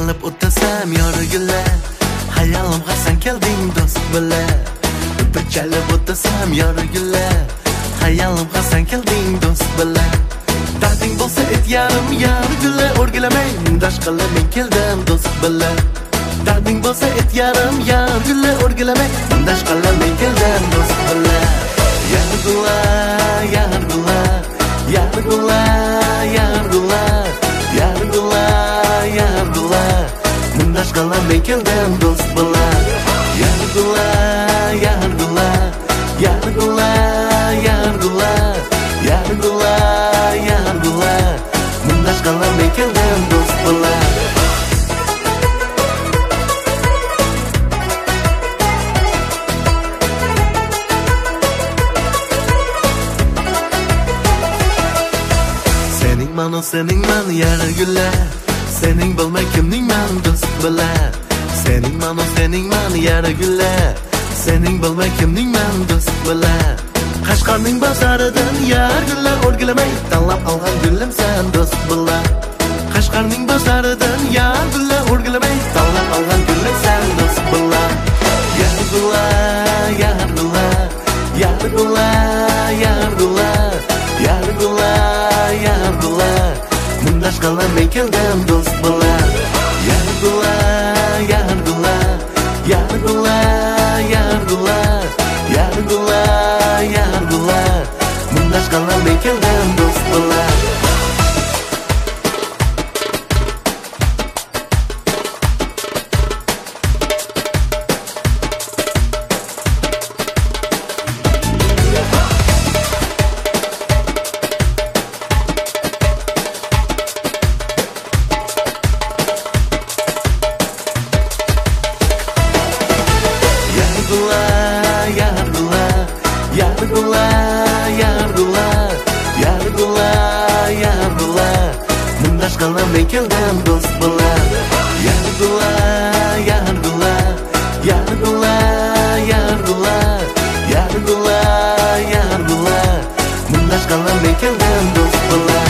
chalib o'tasam yorug'lar hayolimga sen kelding do'st bilan bir chalib o'tasam yorug'lar hayolimga sen kelding do'st bilan darding bo'lsa et yarim yorug'lar o'rgilamay mundosh qilib men keldim do'st bilan darding bo'lsa et yarim yorug'lar o'rgilamay mundosh qilib men keldim do'st bilan yorug'lar yorug'lar yorug'lar yorug'lar yorug'lar yorug'lar mundosh qilib men keldim do'st bilan yorug'lar yorug'lar yorug'lar yorug'lar yorug'lar yorug'lar mundosh qilib men keldim do'st bilan sening man yorug'lar sening bilmay kimning man do'st bilan sening man yorug'lar sening bilmay kimning man do'st bilan Qashqarning bozoridan yorug'lar o'rgilamay tanlab olgan gulim sen do'st bilan Qashqarning bozoridan yorug'lar o'rgilamay tanlab olgan gulim sen do'st bilan yorug'lar yorug'lar yorug'lar yorug'lar yorug'lar yorug'lar mundosh qilib men keldim do'st bilan yorug'lar yorug'lar yorug'lar yorug'lar yorug'lar yorug'lar mundosh qilib men keldim do'st bilan mundosh qilib men keldim do'st bilan yorug'lar yorug'lar yorug'lar yorug'lar yorug'lar yorug'lar mundosh qilib men keldim do'st bilan